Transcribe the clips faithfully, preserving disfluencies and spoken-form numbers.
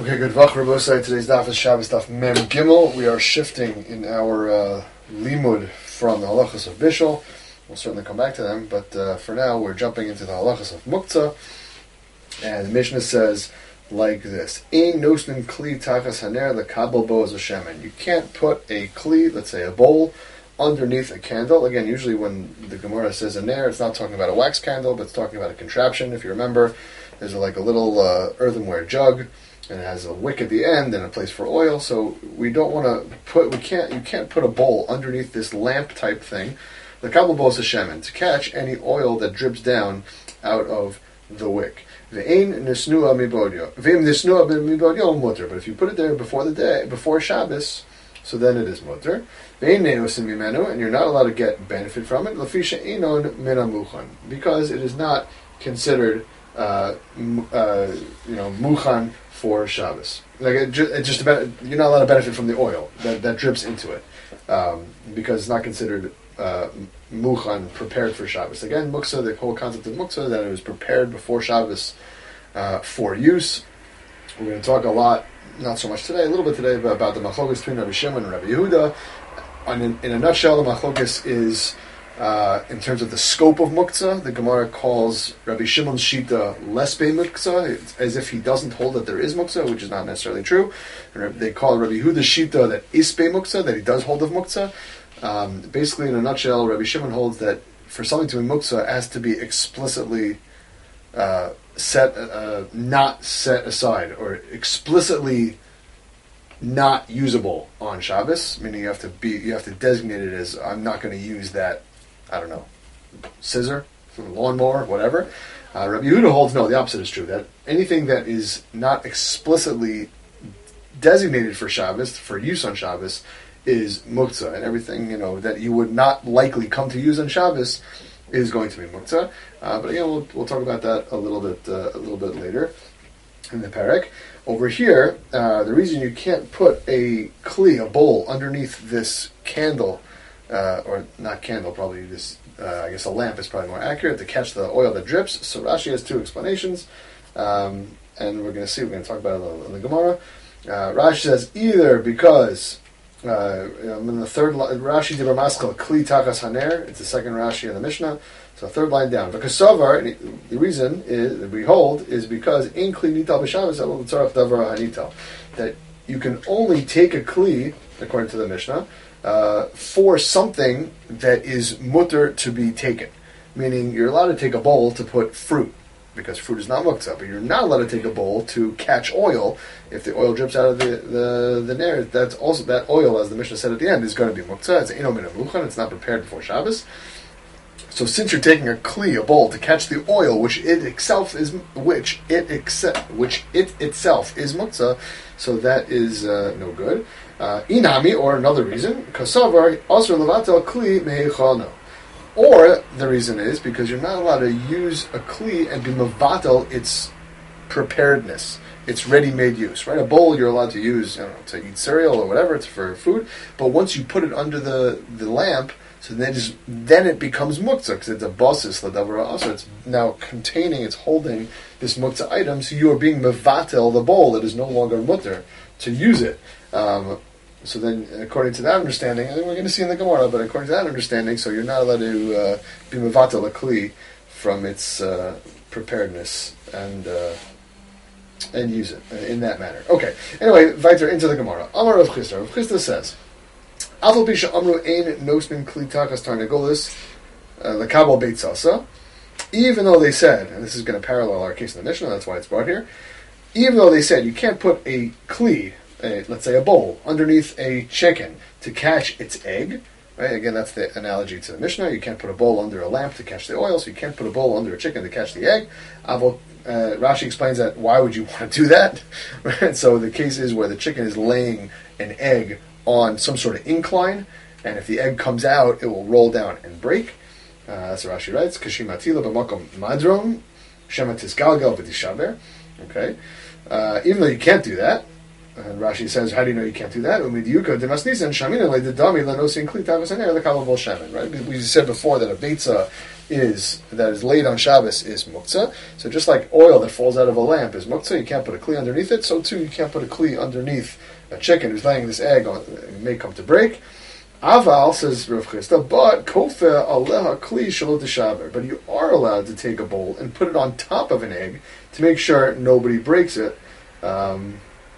Okay, good. Vach Rabosai. Today's daf is Shabbos daf Mem Gimel. We are shifting in our uh, limud from the halachas of Bishul. We'll certainly come back to them, but uh, for now we're jumping into the halachas of Muktzah. And the Mishnah says like this: Ein nosnin kli tachas haner lekabel bo as a shemen. You can't put a kli, let's say a bowl, underneath a candle. Again, usually when the Gemara says a ner, it's not talking about a wax candle, but it's talking about a contraption. If you remember, there's like a little uh, earthenware jug, and it has a wick at the end and a place for oil. So we don't want to put, we can't, you can't put a bowl underneath this lamp type thing, the kabel bowl shemen, to catch any oil that drips down out of the wick. Ve'ein nisnua mibodyo. Ve'im nisnua mibodyo mutter. But if you put it there before the day, before Shabbos, so then it is mutter. Ve'ein nenosin mimenu, and you're not allowed to get benefit from it. Lafisha einon mina muchan, because it is not considered, uh, uh, you know, muchan for Shabbos. Like it just, it just about, you're not allowed to benefit from the oil that, that drips into it, um, because it's not considered uh, muchan, prepared for Shabbos. Again, muktzah, the whole concept of muktzah, that it was prepared before Shabbos uh, for use. We're going to talk a lot, not so much today, a little bit today, about, about the machlokas between Rabbi Shimon and Rabbi Yehuda. And in, in a nutshell, the machlokas is, Uh, in terms of the scope of muktzah, the Gemara calls Rabbi Shimon's shita lesbe muktzah, as if he doesn't hold that there is muktzah, which is not necessarily true. And they call Rabbi Yehuda's shita that isbe muktzah, that he does hold of muktzah. Um, basically, in a nutshell, Rabbi Shimon holds that for something to be muktzah, it has to be explicitly uh, set, uh, not set aside, or explicitly not usable on Shabbos. Meaning, you have to be, you have to designate it as, I'm not going to use that, I don't know, scissor, lawnmower, whatever. Uh, Rabbi Yehuda holds, no, the opposite is true. That anything that is not explicitly designated for Shabbos, for use on Shabbos, is muktzah. And everything, you know, that you would not likely come to use on Shabbos is going to be muktzah. Uh, but again, we'll, we'll talk about that a little bit uh, a little bit later in the parak. Over here, uh, the reason you can't put a kli, a bowl, underneath this candle, Uh, or not candle, probably this, uh, I guess a lamp is probably more accurate, to catch the oil that drips. So Rashi has two explanations, um, and we're going to see, we're going to talk about it in the Gemara. Uh, Rashi says either because, uh, in the third line, Rashi Dibar Maskal, Kli Takas Haner, it's the second Rashi in the Mishnah, so third line down. Because Savar, the reason is, that we hold, is because in Kli Nital B'Shabbos, Elul Tzarach Davar Hanital, that you can only take a Kli, according to the Mishnah, Uh, for something that is mutter to be taken. Meaning, you're allowed to take a bowl to put fruit, because fruit is not muktzah, but you're not allowed to take a bowl to catch oil. If the oil drips out of the the, the nair, that's also, that oil, as the Mishnah said at the end, is going to be muktzah. It's eno min muchan, it's not prepared before Shabbos. So since you're taking a kli, a bowl, to catch the oil, which it itself is, which it accept, which it itself is muktzah, so that is uh, no good. Uh, inami, or another reason, kasavar also levatel kli meichano. Or the reason is because you're not allowed to use a kli and be mevatel its preparedness, its ready-made use. Right, a bowl you're allowed to use, I don't know, to eat cereal or whatever, it's for food. But once you put it under the, the lamp, so then just then it becomes muktzah, because it's a basis ladavra also. It's now containing, it's holding this muktzah item. So you are being mevatel the bowl. It is no longer mutter to use it. Um, So then, according to that understanding, I think we're going to see in the Gemara, but according to that understanding, so you're not allowed to uh, be mevatel a kli from its uh, preparedness and uh, and use it in that manner. Okay. Anyway, weiter into the Gemara. Amar Rav Chisda. Rav Chisda says, "Afal pisha amru ein nosmin kli tachas tarnagolis lekabel beit sasa." Even though they said, and this is going to parallel our case in the Mishnah, that's why it's brought here. Even though they said you can't put a kli, A, let's say a bowl, underneath a chicken to catch its egg, right? Again, that's the analogy to the Mishnah. You can't put a bowl under a lamp to catch the oil, so you can't put a bowl under a chicken to catch the egg. Uh, Rashi explains that, why would you want to do that? Right? So the case is where the chicken is laying an egg on some sort of incline, and if the egg comes out, it will roll down and break. Uh, that's what Rashi writes. Kashimatila b'makom madrom, shematis galgal v'tishaber. Okay. Uh, even though you can't do that, and Rashi says, how do you know you can't do that? Right? We said before that a beitza is that is laid on Shabbos is muktzah. So just like oil that falls out of a lamp is muktzah, you can't put a kli underneath it. So too, you can't put a kli underneath a chicken who's laying this egg on. It may come to break. Aval, says Rav Chisda, but kofe aleha kli shalot deshaber. But you are allowed to take a bowl and put it on top of an egg to make sure nobody breaks it, um,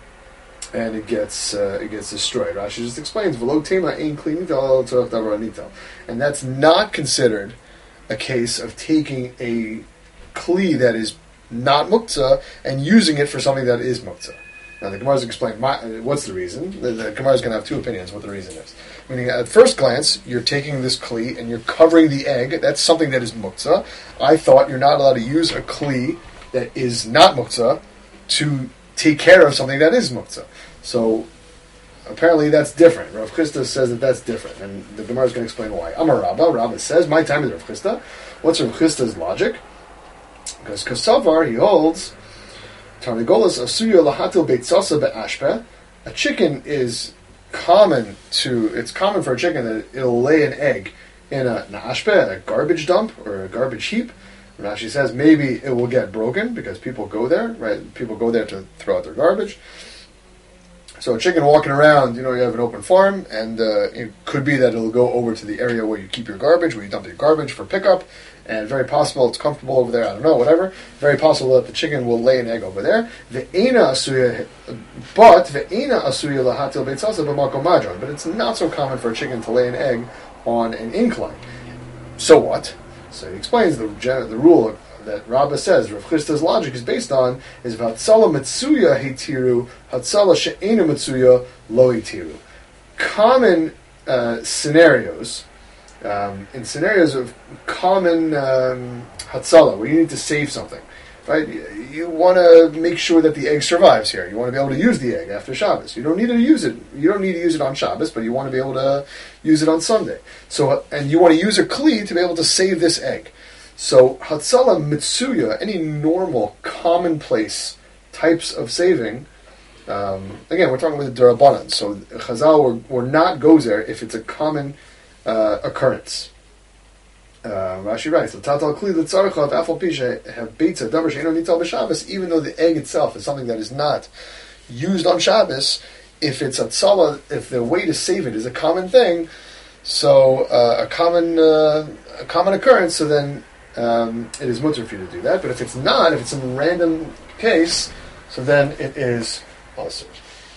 and it gets uh, it gets destroyed. Rashi just explains v'lo tema ein kli nital tzorach davar nital, and that's not considered a case of taking a kli that is not muktzah and using it for something that is muktzah. Now the Gemara is explaining what's the reason. The, the Gemara is going to have two opinions what the reason is. Meaning, at first glance, you're taking this kli and you're covering the egg. That's something that is muktzah. I thought you're not allowed to use a kli that is not muktzah to take care of something that is muktzah. So apparently that's different. Rav Chisda says that that's different, and the Gemara is going to explain why. Amar Rabba, Rabba says, my time is Rav Chisda. What's Rav Chisda's logic? Because Kosavar, he holds, Tarnagolas asuya lahatil beitzasa be'ashpeh. A chicken is common to, it's common for a chicken that it'll lay an egg in a ashpeh, a garbage dump, or a garbage heap. Rashi says maybe it will get broken because people go there, right? People go there to throw out their garbage. So a chicken walking around, you know, you have an open farm, and uh, it could be that it'll go over to the area where you keep your garbage, where you dump your garbage for pickup, and very possible it's comfortable over there, I don't know, whatever. Very possible that the chicken will lay an egg over there. Ve'ena asuya, but ve'ena asuya lahatil beitzasa b'makom madron. But it's not so common for a chicken to lay an egg on an incline. So what? So he explains the the rule that Rabbah says, Rav Chisda's logic is based on, is Hatzala Mitsuya Heitiru, Hatzala She'ena Mitsuya Lo Heitiru. Common uh, scenarios, um, in scenarios of common um, Hatzala, where you need to save something, right? You, you want to make sure that the egg survives here. You want to be able to use the egg after Shabbos. You don't need to use it. You don't need to use it on Shabbos, but you want to be able to use it on Sunday. So, and you want to use a kli to be able to save this egg. So, Hatzala Mitsuya, any normal, commonplace types of saving, um, again, we're talking about the Durabanan, so Chazal will, will not go there if it's a common uh, occurrence. Uh, Rashi writes, Tatal Kli L'tzarcha Afal Pisha have Beitza Davar She'eno Nital B'Shabbos, even though the egg itself is something that is not used on Shabbos, if it's Hatzala, if the way to save it is a common thing, so uh, a common uh, a common occurrence, so then Um, it is mutter for you to do that, but if it's not, if it's some random case, so then it is also.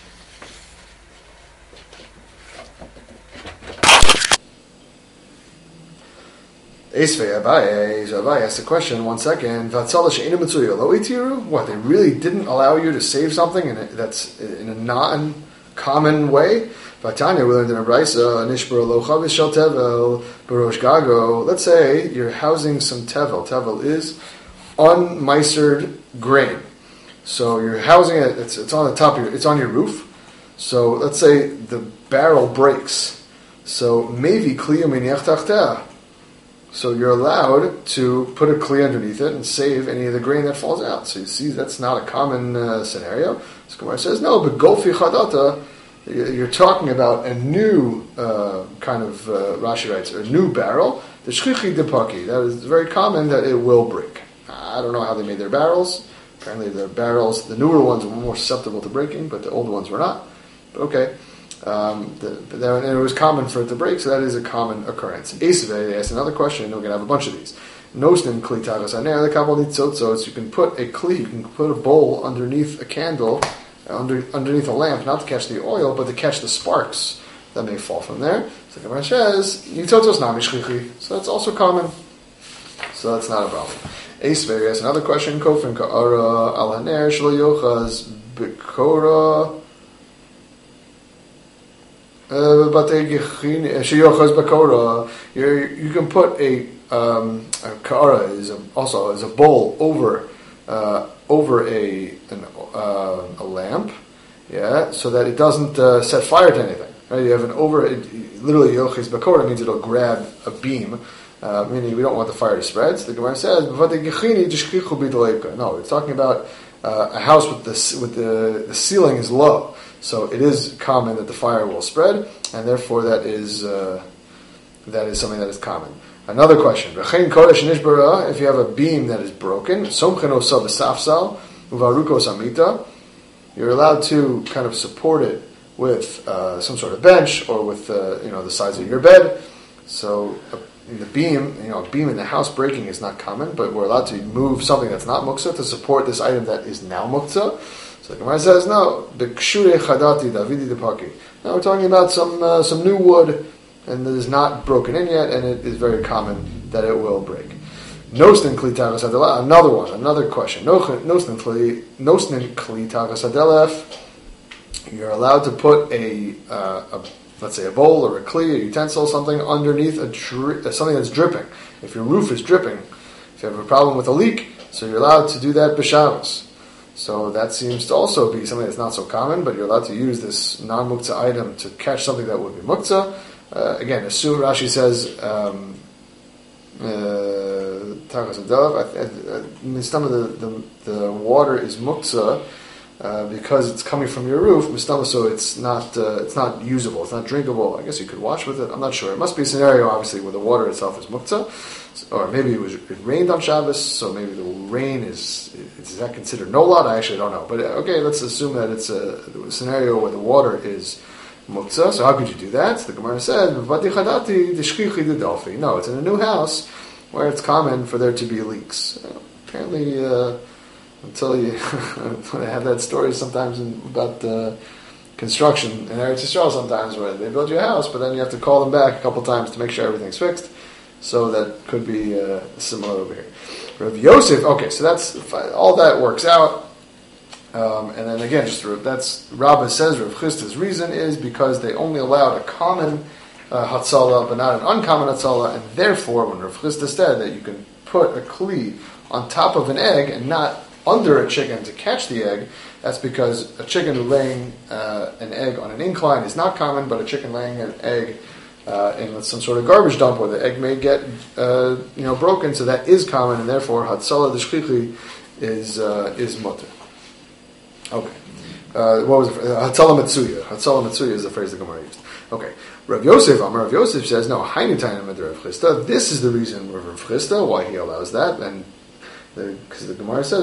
Esvei Abaye, so Abaye asked the question, one second, what, they really didn't allow you to save something in a, that's in a non-common way? Vatanya, we learned in a brisa, nishbar lo chavis shel tevel barosh gago. Let's say you're housing some tevel. Tevel is unmeistered grain. So you're housing it. It's, it's on the top of your. It's on your roof. So let's say the barrel breaks. So maybe kliya miniach tachteh. So you're allowed to put a kli underneath it and save any of the grain that falls out. So you see, that's not a common uh, scenario. So Gemara says no, but golfi chadata. You're talking about a new uh, kind of, uh, Rashi writes, a new barrel, the shchichi depaki. That is very common that it will break. I don't know how they made their barrels. Apparently their barrels, the newer ones were more susceptible to breaking, but the older ones were not. But okay. Um, the, but then, and it was common for it to break, so that is a common occurrence. Esave, they asked another question, and we're going to have a bunch of these. Nosnim kli tagas aner, the kabal nitzotzos. You can put a kli, you can put a bowl underneath a candle, Under, underneath a lamp, not to catch the oil, but to catch the sparks that may fall from there. So the Gemara says, "Yitotos nami shchichi." So that's also common. So that's not a problem. Ace has another question. Kofin ka'ara al haner shelo yochaz bekora sheyochaz bekora. You can put a um, a ka'ara is a, also is a bowl over. Uh, over a an, uh, a lamp, yeah, so that it doesn't uh, set fire to anything. Right? You have an over, it, literally, yochis bakora means it'll grab a beam, uh, meaning we don't want the fire to spread. So the Gemara says, no, it's talking about uh, a house with the with the, the ceiling is low, so it is common that the fire will spread, and therefore that is uh, that is something that is common. Another question. V'chein kodesh nishbara, if you have a beam that is broken, somchen osa b'safsal, uvarukos amita, you're allowed to kind of support it with uh, some sort of bench or with uh, you know the size of your bed. So uh, in the beam, you know, a beam in the house breaking is not common, but we're allowed to move something that's not muktzah to support this item that is now muktzah. So the Gemara says, no, b'kshure chadati davidi depaki. Now we're talking about some uh, some new wood, and it is not broken in yet, and it is very common that it will break. Nosnin kli tagas hadelef. Another one, another question. Nosnin kli nosnin kli tagas hadelef. You're allowed to put a, uh, a, let's say, a bowl or a kli, a utensil, something underneath a dri- something that's dripping. If your roof is dripping, if you have a problem with a leak, so you're allowed to do that b'Shabbos. So that seems to also be something that's not so common, but you're allowed to use this non-muktzah item to catch something that would be muktzah. Uh, again, assume Rashi says, um, tagas hadelef. Some of the, the the water is muktzah. Uh, because it's coming from your roof, mistama, so it's not uh, it's not usable, it's not drinkable. I guess you could wash with it. I'm not sure. It must be a scenario, obviously, where the water itself is muktzah, or maybe it was it rained on Shabbos, so maybe the rain is is that considered no lot? I actually don't know. But okay, let's assume that it's a, a scenario where the water is muktzah. So how could you do that? The Gemara said, no, it's in a new house where it's common for there to be leaks. Uh, apparently. Uh, Until you, I have that story sometimes in, about uh, construction in Eretz Yisrael sometimes where they build you a house, but then you have to call them back a couple times to make sure everything's fixed. So that could be uh, similar over here. Rav Yosef, okay, so that's all that works out. Um, and then again, just that's Rabbah says Rav Chisda's reason is because they only allowed a common uh, Hatzalah, but not an uncommon Hatzalah, and therefore when Rav Chisda said that you can put a kli on top of an egg and not under a chicken to catch the egg, that's because a chicken laying uh, an egg on an incline is not common, but a chicken laying an egg uh, in some sort of garbage dump where the egg may get uh, you know broken, so that is common, and therefore Hatzalah d'shchichi is uh, is mutter. Okay, uh, what was it? Hatzalah Metzuya. Hatzalah Metzuya is the phrase the Gemara used. Okay, Rav Yosef, Amar Rav Yosef says no. Hainutayim med Rav Chisda. This is the reason for Rav Chisda why he allows that, and. Because the, the Gemara says,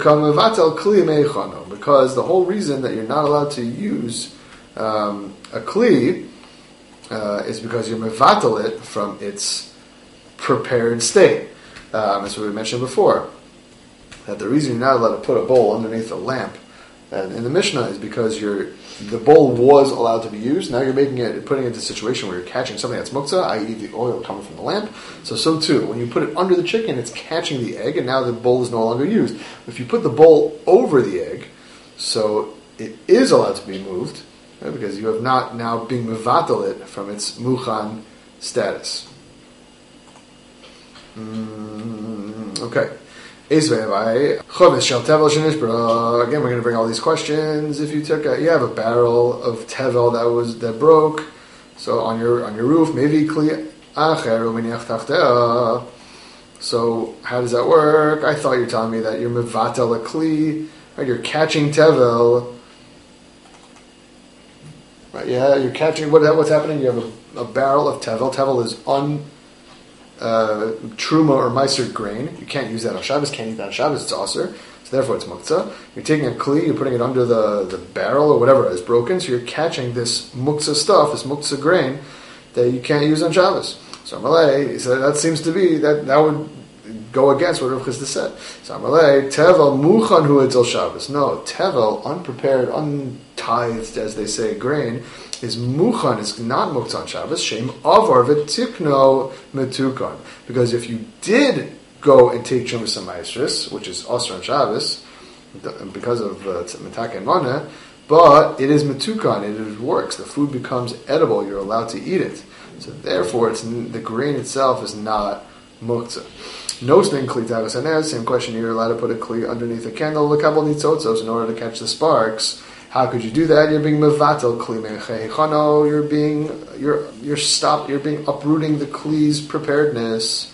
because the whole reason that you're not allowed to use um, a kli uh, is because you're mevatel it from its prepared state. Um, that's what we mentioned before. That the reason you're not allowed to put a bowl underneath a lamp uh, in the Mishnah is because you're the bowl was allowed to be used. Now you're making it, putting it into a situation where you're catching something that's muktzah, that is the oil coming from the lamp. So, so too, when you put it under the chicken, it's catching the egg, and now the bowl is no longer used. If you put the bowl over the egg, so it is allowed to be moved, right, because you have not now being mevatel it from its muchan status. Mm, okay. Again, we're going to bring all these questions. If you took a, you have a barrel of tevel that was that broke, so on your on your roof, maybe kli acher. So how does that work? I thought you were telling me that you're mevatel a kli, right? You're catching tevel, right? Yeah, you're catching. What what's happening? You have a, a barrel of tevel. Tevel is un. Uh, truma or meiser grain. You can't use that on Shabbos. Can't eat that on Shabbos. It's aser. So therefore, it's muktzah. You're taking a kli, you're putting it under the, the barrel or whatever is broken. So you're catching this muktzah stuff, this muktzah grain that you can't use on Shabbos. So Amalei, so that seems to be that that would go against what Rav Chisda said. So Amalei tevel muchan hu etzel Shabbos. No, tevel unprepared, untithed, as they say, grain. Is muchan, is not muktzah on Shabbos, shem avar v'tikno metukan. Because if you did go and take Chumas HaMaestris, which is also on Shabbos, because of Metak and Mana, but it is metukan, it is works, the food becomes edible, you're allowed to eat it. So therefore, it's the grain itself is not muktzah. No snin kli tagas hanez, same question, you're allowed to put a kli underneath a candle, l'kabel nitzotzos, in order to catch the sparks. How could you do that? You're being mevatel kli mecheichano. You're being you're you're stop. You're being uprooting the kli's preparedness.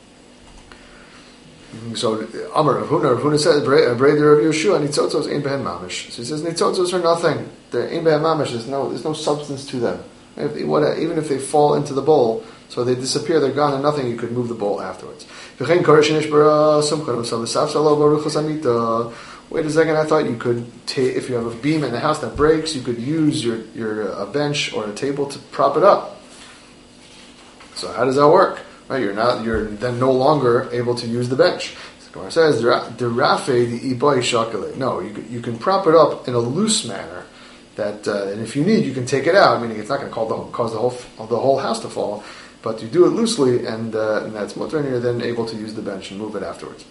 So Amar Rav Huna, Rav Huna says, "Breder of Yeshua nitzotzos ein behen mamish." So he says nitzotzos are nothing. The ein behen mamish. There's no there's no substance to them. If, what, even if they fall into the bowl, So they disappear, they're gone, and nothing, you could move the bowl afterwards. Wait a second, I thought you could take, if you have a beam in the house that breaks, you could use your, your a bench or a table to prop it up. So how does that work? Right, you're not, you're then no longer able to use the bench. The Gemara says, no, you you can prop it up in a loose manner. That uh, and if you need, you can take it out. Meaning, it's not going to cause the cause the whole the whole house to fall, but you do it loosely, and, uh, and that's mutter, and you're then able to use the bench and move it afterwards.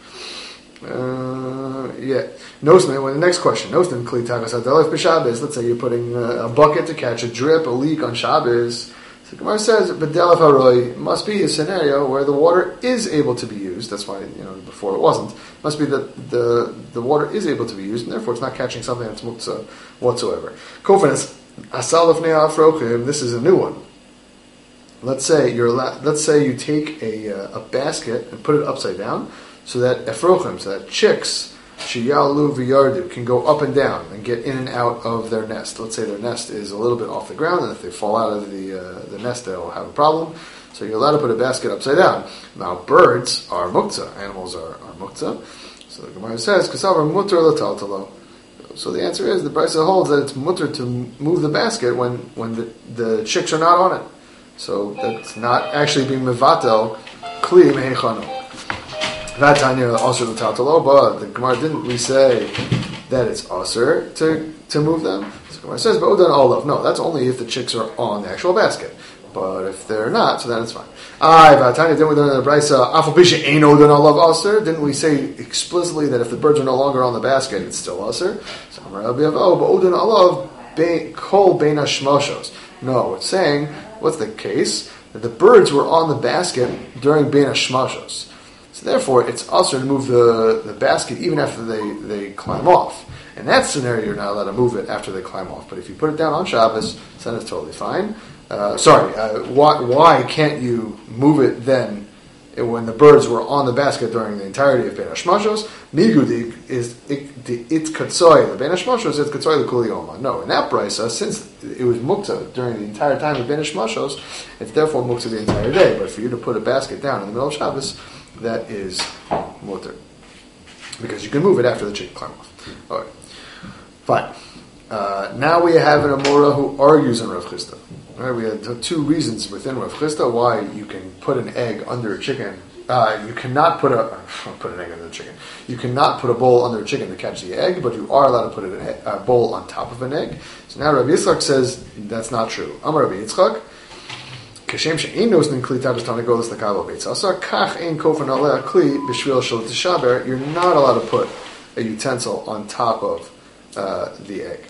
Uh, yeah. Nosman. Well, the next question. Nosman kli tagas hadalef b'Shabbos. Let's say you're putting a, a bucket to catch a drip, a leak on Shabbos. The Gemara says, "B'delef haroy" must be a scenario where the water is able to be used. That's why, you know, before it wasn't. Must be that the the water is able to be used, and therefore it's not catching something that's muktzah whatsoever. Kofenes asalaf ne'afrochim. This is a new one. Let's say you're let's say you take a uh, a basket and put it upside down, so that efrochim, so that chicks, shiyalu v'yardu, can go up and down and get in and out of their nest. Let's say their nest is a little bit off the ground, and if they fall out of the uh, the nest, they'll have a problem. So you're allowed to put a basket upside down. Now birds are muktzah, animals are, are muktzah. So the Gemara says, "Kasavar mutter l'taltalo." So the answer is the Brisa holds that it's mutter to move the basket when when the, the chicks are not on it. So that's not actually being mevatel kli mehechanu. Vatanya also the taltalo, but the Gemara didn't we say that it's aser to to move them? So the Gemara says, but udan olav. No, that's only if the chicks are on the actual basket. But if they're not, so then it's fine. Ay, Vatanya, didn't we learn in the Brisa, afal bisha ein udan olav aser? Didn't we say explicitly that if the birds are no longer on the basket, it's still aser? So Amar Rabbi Avo, but udan olav kol bein hashmoshos. No, it's saying, what's the case? That the birds were on the basket during bein hashmoshos. So therefore, it's also to move the, the basket even after they, they climb off. In that scenario, you're not allowed to move it after they climb off. But if you put it down on Shabbos, then it's totally fine. Uh, sorry, uh, why, why can't you move it then when the birds were on the basket during the entirety of Ben Hashmashos? Migudik is the it katsoy, the Ben Hashmashos, it's katsoy the kuliyoma. No, in that brisa, since it was mukta during the entire time of Ben Hashmashos, it's therefore mukta the entire day. But for you to put a basket down in the middle of Shabbos, that is mutter. Because you can move it after the chicken climb off. Alright. Fine. Uh, now we have an Amora who argues in Rav Chisda. Right, we had two reasons within Rav Chisda why you can put an egg under a chicken. Uh, you cannot put a put an egg under a chicken. You cannot put a bowl under a chicken to catch the egg, but you are allowed to put a, a bowl on top of an egg. So now Rabbi Yitzchak says that's not true. Amar Rabbi Yitzchak, Kashem she'ein nosnin kli tavis tanagolas l'kavo beitzasar kach ein kofen aleh kli b'shvil shel tishaber. You're not allowed to put a utensil on top of uh, the egg.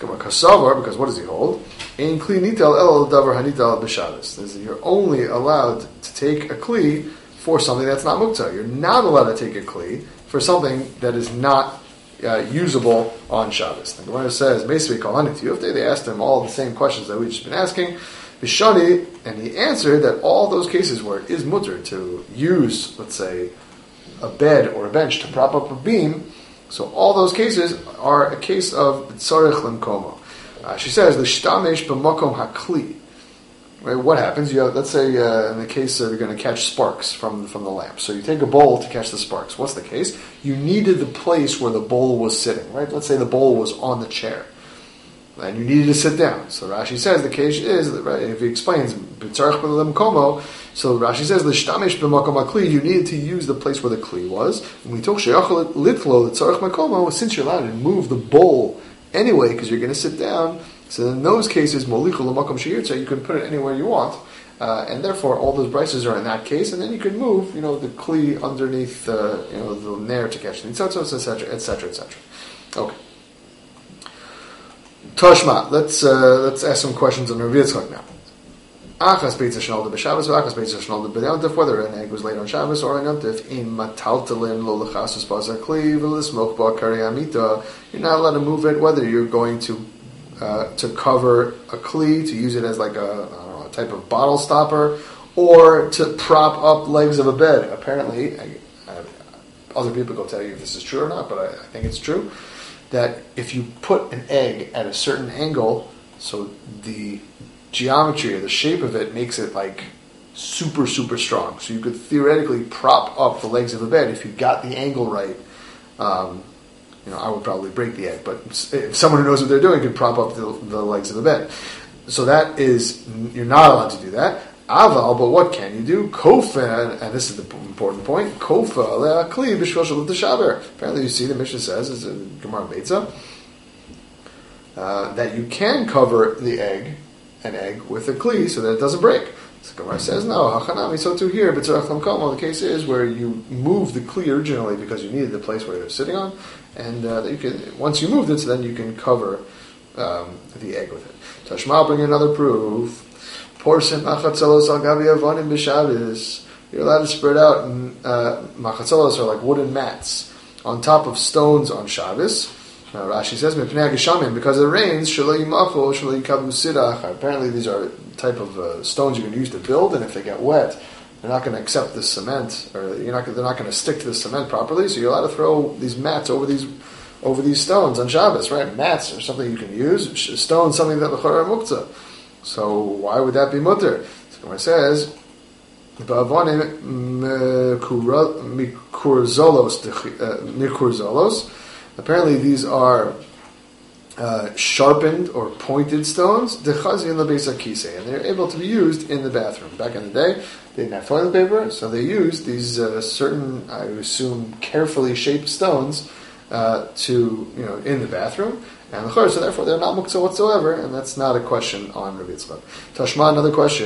Because what does he hold? In kli nitel el davar hanitel b'Shabbos. You're only allowed to take a kli for something that's not muktzah. You're not allowed to take a kli for something that is not uh, usable on Shabbos. The Gemara says, "Meisvei kol hanitiyufte." They asked him all the same questions that we've just been asking. Bishani, and he answered that all those cases where it is mutter to use, let's say, a bed or a bench to prop up a beam. So all those cases are a case of tzarich lemkomo. Uh, she says l'shtamesh b'makom hakli. Right? What happens? You have, let's say uh, in the case of you're going to catch sparks from from the lamp. So you take a bowl to catch the sparks. What's the case? You needed the place where the bowl was sitting. Right? Let's say the bowl was on the chair, and you needed to sit down. So Rashi says the case is that, right, if he explains b'tzarich b'lemkomo. So Rashi says, "L'shtamesh b'makom hakli." You needed to use the place where the kli was. And we told sheyachol litlo l'tzarich makomo. Since you're allowed to move the bowl anyway, because you're going to sit down. So in those cases, molichul l'makom sheyirtza, you can put it anywhere you want, uh, and therefore all those brises are in that case. And then you can move, you know, the kli underneath, uh, you know, the nair to catch the nitzotzos, et cetera, et cetera, et cetera. Okay. Toshma, let's uh, let's ask some questions on Rav Yitzchak now. Achas beitza shnolda b'Shabbos, achas beitza shnolda b'Yontif, whether an egg was laid on Shabbos or on Yontif, in mataltalin lo lechasus bazar kli v'lismok ba kariyamita. You're not allowed to move it, whether you're going to uh, to cover a kli, to use it as like a, I don't know, a type of bottle stopper, or to prop up legs of a bed. Apparently, I, I, other people will tell you if this is true or not, but I, I think it's true, that if you put an egg at a certain angle, so the geometry or the shape of it makes it like super, super strong. So you could theoretically prop up the legs of the bed if you got the angle right. Um, you know, I would probably break the egg, but if someone who knows what they're doing could prop up the, the legs of the bed. So that is, you're not allowed to do that. Aval, but what can you do? Kofa, and this is the important point. Kofa le'akli b'shvil shalut t'shaber. Apparently, you see the Mishnah says, is a Gemara Beitza, uh, that you can cover the egg, an egg, with a kli so that it doesn't break. So Gemara says, no, hachanami, so too here, b'tzarach lamkomo. The case is where you move the kli originally because you needed the place where you're sitting on, and uh, you can once you moved it, so then you can cover um, the egg with it. Tashma, bring another proof. Porsim machatzelos al gavi avonim b'Shabbos. You're allowed to spread out uh, machatzelos are like wooden mats on top of stones on Shabbos. Now Rashi says mipnei hageshamim, because it rains. Shelo yimachu shelo yikavu sidach. Apparently these are type of uh, stones you can use to build, and if they get wet, they're not going to accept the cement, or you're not. They're not going to stick to the cement properly. So you're allowed to throw these mats over these over these stones on Shabbos, right? Mats are something you can use. Stones, something that l'chora muktzah. So why would that be mutter? So it says, mikurzolos. Apparently these are uh, sharpened or pointed stones, and they're able to be used in the bathroom. Back in the day, they didn't have toilet paper, so they used these uh, certain, I assume, carefully shaped stones uh, to, you know, in the bathroom. And the so therefore they're not muktzah whatsoever, and that's not a question on Rabbi Yitzchak. Tashma, another question.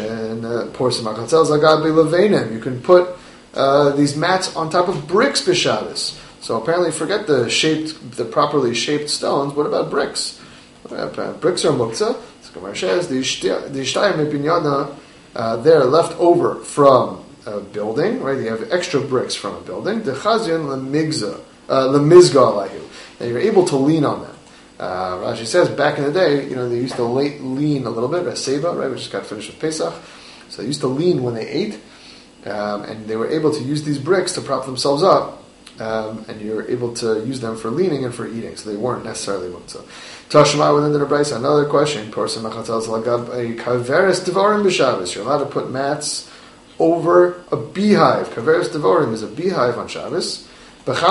You can put uh, these mats on top of bricks b'Shabbos. So apparently, forget the shaped, the properly shaped stones. What about bricks? Bricks are muktzah. So Gemara says the ishtayim mipinyana, they're left over from a building, right? You have extra bricks from a building. The chazyon lemigza, lemizga alayhu, and you're able to lean on them. Uh, Rashi says back in the day, you know, they used to lay, lean a little bit, a seba, right, which just got finished with Pesach. So they used to lean when they ate, um, and they were able to use these bricks to prop themselves up, um, and you're able to use them for leaning and for eating, so they weren't necessarily muktzah. Tashma, within the Brayso, another question. Person machatel lagab a kaveres devarim b'Shabbos. You're allowed to put mats over a beehive. Kaveres devarim is a beehive on Shabbos. In the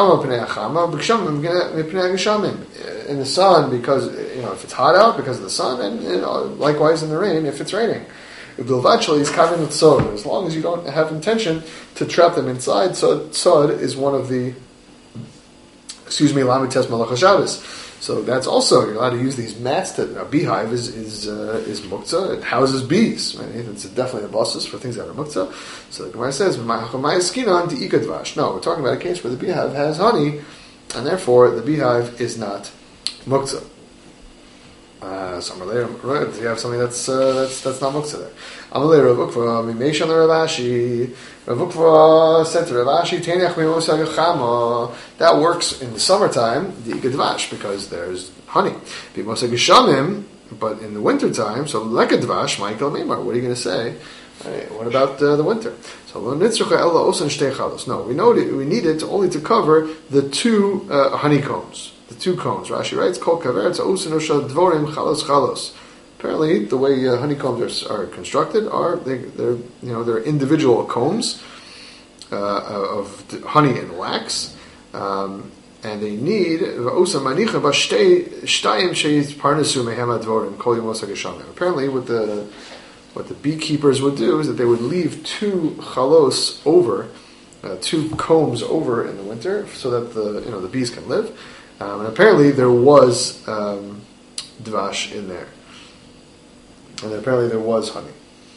sun, because, you know, if it's hot out because of the sun, and, you know, likewise in the rain if it's raining. As long as you don't have intention to trap them inside, so sod is one of the, excuse me, lamites malach Shabbos. So that's also, you're allowed to use these mats. That a beehive is is uh, is muktzah. It houses bees. Right? It's definitely a basis for things that are muktzah. So the Gemara says, no, we're talking about a case where the beehive has honey, and therefore the beehive is not muktzah. Uh, somewhere later, right? You have something that's uh, that's that's not muktzah there. Amalei Rav Ukva, Mimeshan Rav Ashi. Rav Ukva said to Rav Ashi, Teniach Mimosa Gechama. That works in the summertime, the Ikadvash, because there's honey. Mimosa Geshamim, but in the wintertime, so Lekadvash, Michael Mimar. What are you going to say? Right, what about uh, the winter? So no, we know that we need it only to cover the two uh, honeycombs. The two combs. Rashi writes, "Kol kaver tzausin ushad dvorim chalos chalos." Apparently, the way uh, honeycombs are, are constructed are they, they're you know they're individual combs uh, of honey and wax, um, and they need apparently what the what the beekeepers would do is that they would leave two chalos over, uh, two combs over in the winter, so that the you know the bees can live. Um, and apparently there was um, dvash in there. And apparently there was honey.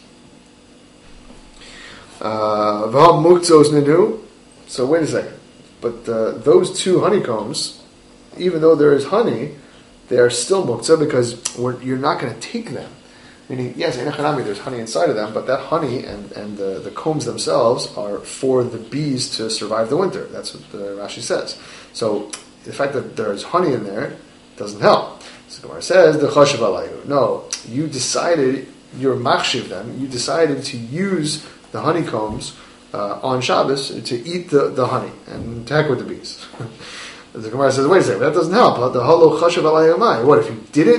V'ham muktzos nenu. So wait a second. But uh, those two honeycombs, even though there is honey, they are still muktzah because we're, you're not going to take them. Meaning, yes, in Echanami there's honey inside of them, but that honey and, and the, the combs themselves are for the bees to survive the winter. That's what the Rashi says. So the fact that there's honey in there doesn't help. So Gemara says, the chashav alayhu. No, you decided, you're machshiv them, you decided to use the honeycombs uh, on Shabbos to eat the, the honey, and to heck with the bees. The Gemara says, wait a second, that doesn't help. The halo chashav alayhu mai. What, if you didn't,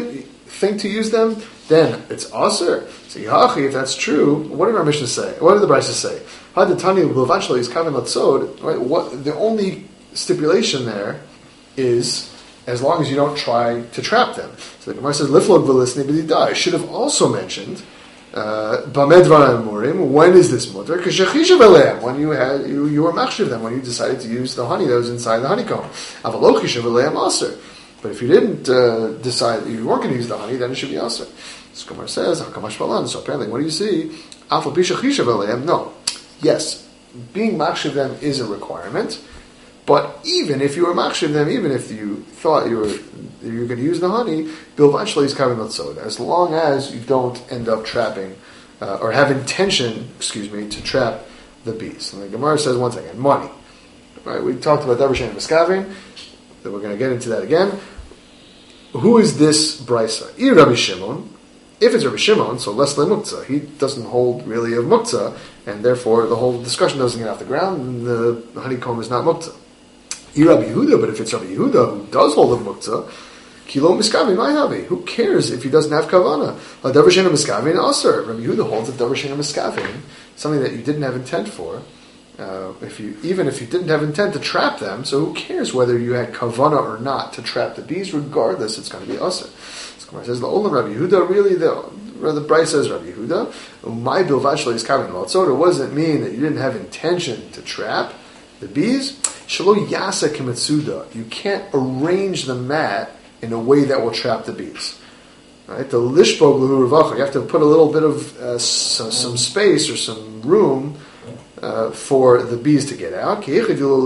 think to use them, then it's aser. So Yahachi, if that's true, what did our Mishnah say? What did the Brisa say? Hadatani B'Levachlo is Kavin Latzod. Right? What the only stipulation there is as long as you don't try to trap them. So the Gemara says Liflog V'Lisni B'Didai should have also mentioned Bamedvar Amurim. When is this mutter? Because when you had you, you were machshiv them when you decided to use the honey that was inside the honeycomb. Avalochi Shavaleim Aser. But if you didn't uh, decide you weren't going to use the honey, then it should be aser. So Gemara says Hakamash Balan. So apparently, what do you see? Alpha Pisha Chishavaleim. No, yes, being machshiv them is a requirement. But even if you were machshiv them, even if you thought you were you were going to use the honey, bilvachli is kavin latzod. As long as you don't end up trapping uh, or have intention, excuse me, to trap the bees. And the Gemara says once again, money. Right? We talked about davar she'ein miskavin. That we're going to get into that again. Who is this brisa? Ir Rabbi Shimon. If it's Rabbi Shimon, so less than muktzah. He doesn't hold really of muktzah, and therefore the whole discussion doesn't get off the ground, and the honeycomb is not muktzah. Rabbi Yehuda, but if it's Rabbi Yehuda who does hold of muktzah, kilo miskavin ma'havi. Who cares if he doesn't have kavana? A davar she'ein miskavin aser. Rabbi Yehuda holds of davar she'ein miskavin, something that you didn't have intent for. Uh, if you even if you didn't have intent to trap them, so who cares whether you had kavana or not to trap the bees? Regardless, it's going to be aser. So says the Olam Rabbi Yehuda. Really, the the Brisa says Rabbi Yehuda. My bilvashli is kavin latzod. What does it mean that you didn't have intention to trap the bees? Shalo yasa kimetsuda. You can't arrange the mat in a way that will trap the bees. Right? The lishbog lehu revacha. You have to put a little bit of uh, some, some space or some room uh, for the bees to get out. So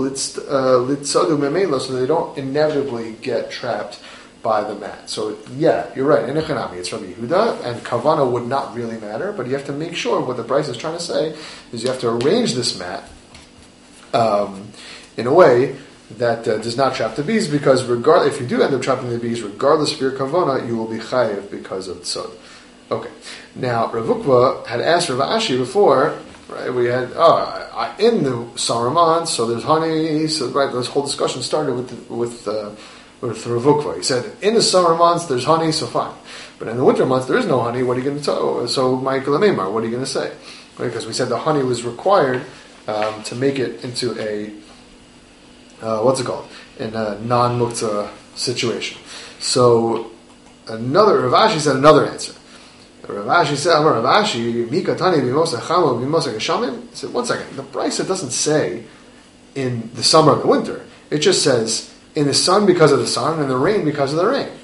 they don't inevitably get trapped by the mat. So yeah, you're right. In Echanami, it's Rabbi Yehuda, and kavana would not really matter. But you have to make sure what the Brisa is trying to say is you have to arrange this mat. Um, in a way that uh, does not trap the bees, because regard if you do end up trapping the bees, regardless of your kavana, you will be chayiv because of tzod. Okay. Now, Rav Ukva had asked Rav Ashi before, right? We had oh, I, in the Saraman, so there's honey. So right, this whole discussion started with with uh, with Rav Ukva. He said in the summer months there's honey, so fine, but in the winter months there is no honey. What are you going to tell? So Michael Amemar, what are you going to say? Right? Because we said the honey was required um, to make it into a Uh, what's it called? In a non-muktzah situation. So, another, Rav Ashi said another answer. Rav Ashi said, Rav Ashi, Mika Tani Bimosa Chama Bimosa Geshamim. He said, one second, the Brisa doesn't say in the summer and the winter. It just says in the sun because of the sun and the rain because of the rain.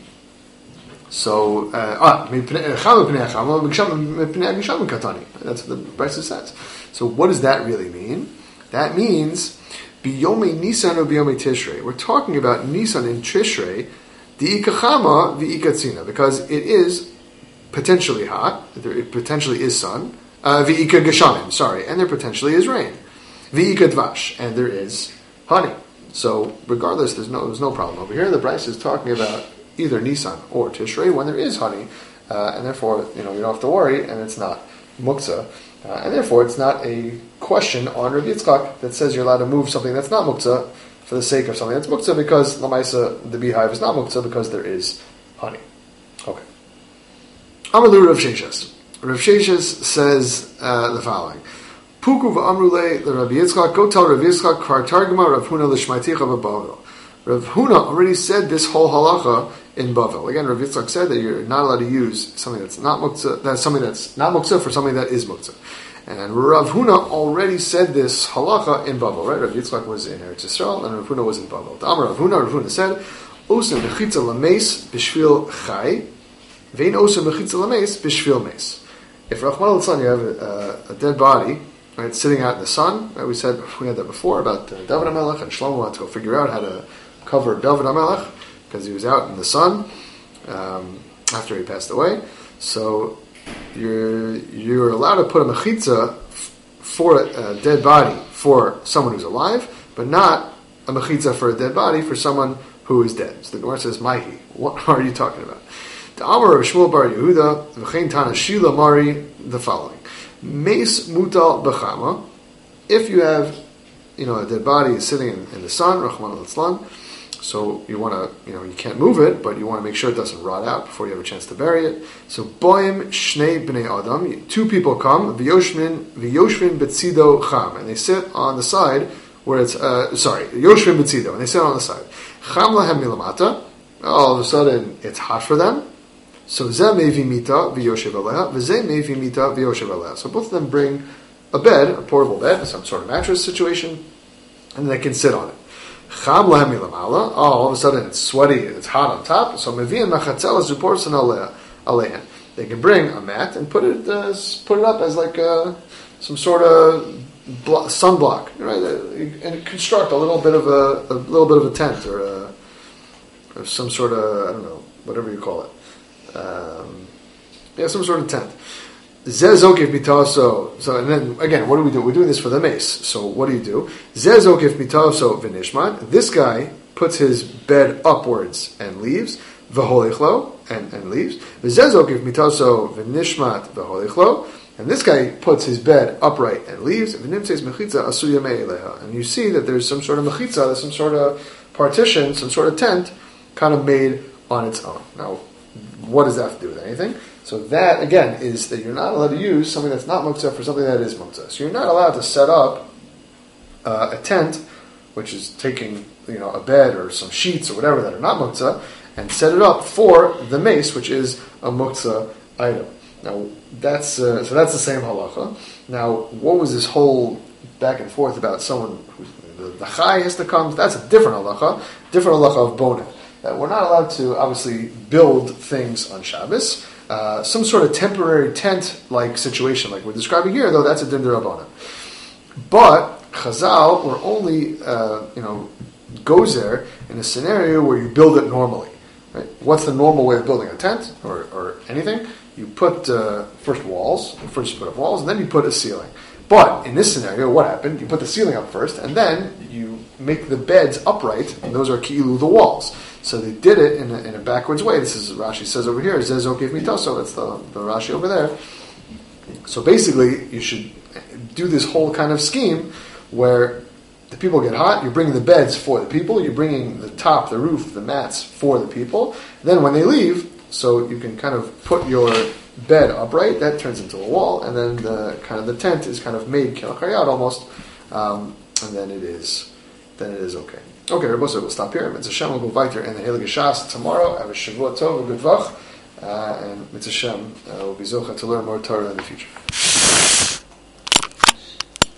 So, ah, that's what the Brisa says. So, what does that really mean? That means Biyome Nisan or Biyome Tishrei. We're talking about Nisan and Tishrei, the Ikachama, the Ikatzina, because it is potentially hot, it potentially is sun, uh, the Ika Geshamim, sorry, and there potentially is rain, the Ika Dvash, and there is honey. So, regardless, there's no there's no problem over here. The Brisa is talking about either Nisan or Tishrei when there is honey, uh, and therefore, you know, you don't have to worry, and it's not muktzah. Uh, and therefore, it's not a question on Rav Yitzchak that says you're allowed to move something that's not muktzah for the sake of something that's muktzah, because Lamaisa, the beehive, is not muktzah because there is honey. Okay. Amalu Rav Sheshes. Rav Sheshes says uh, the following: Puku v'amrule the Rav Yitzchak. Go tell Rav Yitzchak kvar targuma Rav Huna l'shmaiticha v'Bavel. Rav Huna already said this whole halacha in Bavel. Again, Rav Yitzchak said that you're not allowed to use something that's not muktzah, that's something that's not muktzah for something that is muktzah. And Rav Huna already said this halacha in Bavel, right? Rav Yitzchak was in Eretz Yisrael, and Rav Huna was in Bavel. The Amar Rav Huna, Rav Huna said, "Osem mechitza lameis b'shvil chai, vein osem mechitza lameis b'shvil meis." If Rachman al-Tzlan, you have a, a, a dead body, right, sitting out in the sun, right? We said we had that before about uh, David HaMelech, and Shlomo had to go figure out how to cover David HaMelech because he was out in the sun um, after he passed away. So you're you're allowed to put a mechitza for a, a dead body for someone who's alive, but not a mechitza for a dead body for someone who is dead. So the Gemara says, "Maihi, what are you talking about?" The Amar of Shmuel bar Yehuda, v'chein Tana Shila Mari, the following: Meis mutal b'chama. If you have, you know, a dead body is sitting in, in the sun, Rachman al-Tzlan, So you want to, you know, you can't move it, but you want to make sure it doesn't rot out before you have a chance to bury it. So boim shnei bnei adam, two people come, v'yoshvin v'yoshvin betzido cham, and they sit on the side where it's, uh, sorry, yoshvin betzido, and they sit on the side. Cham lahem milamata, all of a sudden it's hot for them. So zeh mevi mita v'yoshev aleha, v'zeh mevi mita v'yoshev aleha. So both of them bring a bed, a portable bed, some sort of mattress situation, and they can sit on it. Cham lahem milamala. Oh, all of a sudden it's sweaty and it's hot on top. So mevi'in machatzel zuporsan alehan. They can bring a mat and put it uh, put it up as like uh, some sort of blo- sunblock, right? And construct a little bit of a, a little bit of a tent or, a, or some sort of, I don't know, whatever you call it. Um, yeah, some sort of tent. Zezokif mitaso. So, and then again, what do we do? We're doing this for the mace. So, what do you do? Zezokif mitaso v'nishmat. This guy puts his bed upwards and leaves. V'holichlo, and, and leaves. Zezokif mitaso v'nishmat v'holichlo. And this guy puts his bed upright and leaves. V'nimtzeis mechitza asuya me'eleha. And you see that there's some sort of mechitza, there's some sort of partition, some sort of tent, kind of made on its own. Now, what does that have to do with anything? So that, again, is that you're not allowed to use something that's not muktzah for something that is muktzah. So you're not allowed to set up uh, a tent, which is taking, you know, a bed or some sheets or whatever that are not muktzah, and set it up for the mace, which is a muktzah item. Now, that's uh, so that's the same halacha. Now, what was this whole back and forth about someone who the, the chai has to come? That's a different halacha, different halacha of bonah. That we're not allowed to obviously build things on Shabbos. Uh, some sort of temporary tent-like situation, like we're describing here, though, that's a din d'Rabbanan. But Chazal were only, uh, you know, goes there in a scenario where you build it normally. Right? What's the normal way of building a tent or, or anything? You put uh, first walls, first you put up walls, and then you put a ceiling. But in this scenario, what happened? You put the ceiling up first, and then you make the beds upright, and those are ki'ilu, the walls. So they did it in a, in a backwards way. This is Rashi says over here, Zezokif mitaso, that's the, the Rashi over there. So basically, you should do this whole kind of scheme where the people get hot, you're bringing the beds for the people, you're bringing the top, the roof, the mats for the people. Then when they leave, so you can kind of put your bed upright, that turns into a wall, and then the kind of the tent is kind of made kelachayat almost, um, and then it is, then it is okay. Okay, Rabbi Bosa, we'll stop here. Mitzvah Shem will go weiter in the Heilige Shas tomorrow. Have a Shavua Tov, a good vach, uh, and Mitzvah Shem uh, will be zocha to learn more Torah in the future.